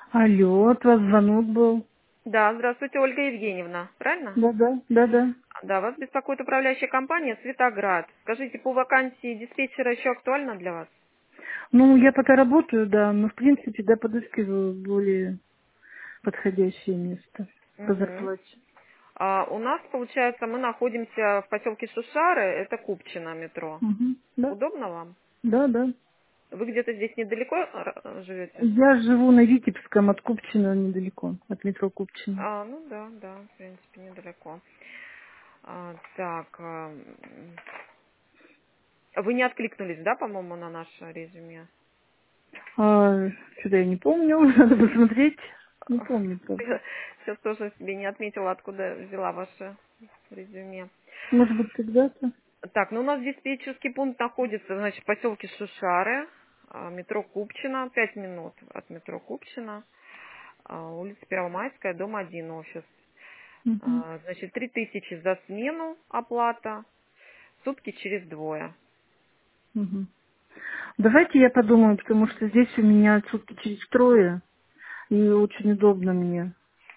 Алло, от вас звонок был. Да, здравствуйте, Ольга Евгеньевна, правильно? Да-да, да-да. Да, вас беспокоит управляющая компания «Светоград». Скажите, по вакансии диспетчера еще актуально для вас? Ну, я пока работаю, да, но в принципе, да, подыскиваю более подходящее место по Угу. зарплате. У нас, получается, мы находимся в поселке Шушары, это Купчино метро. Угу. Да, Удобно вам? да, да. Вы где-то здесь недалеко живете? Я живу на Витебском, от Купчино недалеко, от метро Купчино. Ну да, да, в принципе, недалеко. Так, вы не откликнулись, да, по-моему, на наше резюме? Что-то я не помню, надо посмотреть. Не помню, правда. Сейчас тоже себе не отметила, откуда взяла ваше резюме. Может быть, когда-то. Так, ну у нас диспетчерский пункт находится, значит, в поселке Шушары, метро Купчино, 5 минут от метро Купчино, улица Первомайская, дом 1, офис. Угу. Значит, 3000 за смену оплата, сутки через двое. Угу. Давайте я подумаю, потому что здесь у меня сутки через трое, и очень удобно мне.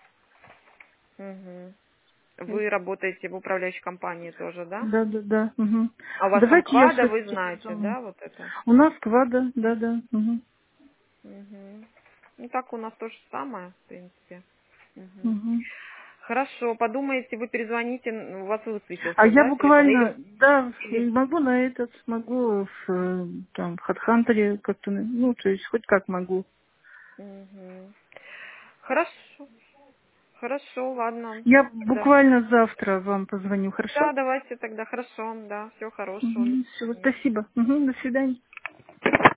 Мгм. Вы работаете в управляющей компании тоже, да? Да, да, да. Угу. А у вас там Давайте я квада, сейчас вы знаете, подумаю. да, вот это? У нас квада, да, да. Угу. Мгм. Ну так у нас то же самое, в принципе. Мгм. Угу. Хорошо, подумайте, вы перезвоните, у вас А высветился, я да, телефон? буквально, да, Или... могу на этот, могу там, в Хадхантере как-то, ну, то есть хоть как могу. Мгм. Хорошо, хорошо, ладно. Я Да. буквально завтра вам позвоню, хорошо? Да, давайте тогда, хорошо, да, всего хорошего, до Угу. Все, свидания. спасибо. Угу. До свидания.